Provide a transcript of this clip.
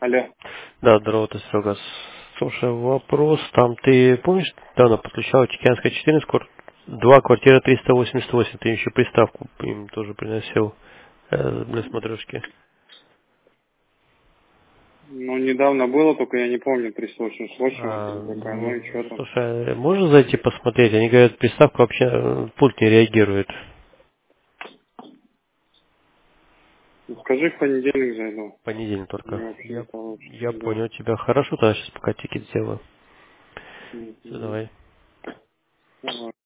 Алло. Да, здорово, ты Серега. Слушай, вопрос. Там ты помнишь, недавно подключал Чеканская 14, 2, квартира 388. Ты еще приставку им тоже приносил для смотрешки. Ну, недавно было, только я не помню, присрочно или какая. Ну Ну, и что там? слушай, можно зайти посмотреть? Они говорят, приставка вообще пульт не реагирует. Ну, скажи, в понедельник зайду. Понедельник только. Мне вообще не получится. Я Да. понял тебя. Хорошо, тогда сейчас пока тикет сделаю. Все, Мгм. давай. Ага.